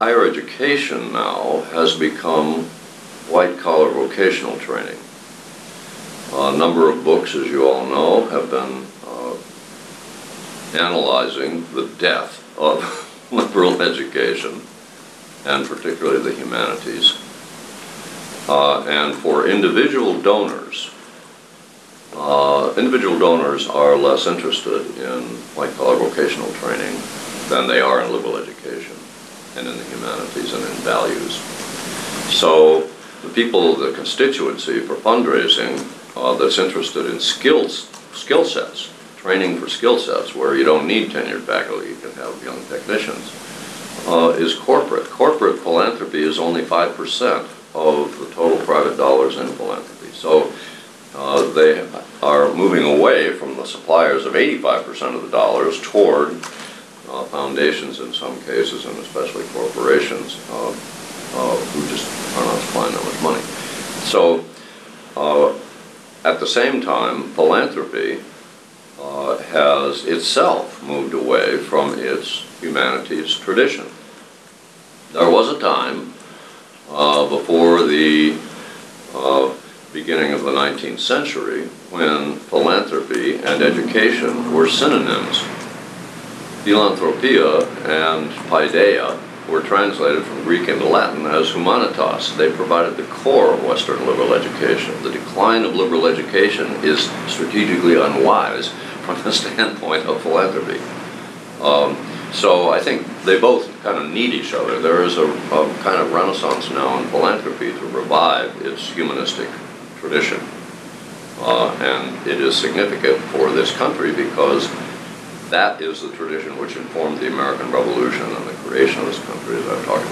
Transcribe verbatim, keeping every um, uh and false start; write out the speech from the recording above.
Higher education now has become white-collar vocational training. A number of books, as you all know, have been uh, analyzing the death of liberal education, and particularly the humanities. Uh, and for individual donors, uh, individual donors are less interested in white-collar vocational training than they are in liberal education and in the humanities and in values. So the people, the constituency for fundraising uh, that's interested in skills, skill sets, training for skill sets where you don't need tenured faculty, you can have young technicians, uh, is corporate. Corporate philanthropy is only five percent of the total private dollars in philanthropy. So uh, they are moving away from the suppliers of eighty-five percent of the dollars toward Uh, foundations in some cases, and especially corporations uh, uh, who just are not supplying that much money. So uh, at the same time, philanthropy uh, has itself moved away from its humanities tradition. There was a time uh, before the uh, beginning of the nineteenth century when philanthropy and education were synonyms. Philanthropia and paideia were translated from Greek into Latin as humanitas. They provided the core of Western liberal education. The decline of liberal education is strategically unwise from the standpoint of philanthropy. Um, so I think they both kind of need each other. There is a, a kind of renaissance now in philanthropy to revive its humanistic tradition. Uh, and it is significant for this country because that is the tradition which informed the American Revolution and the creation of this country, as I've talked about.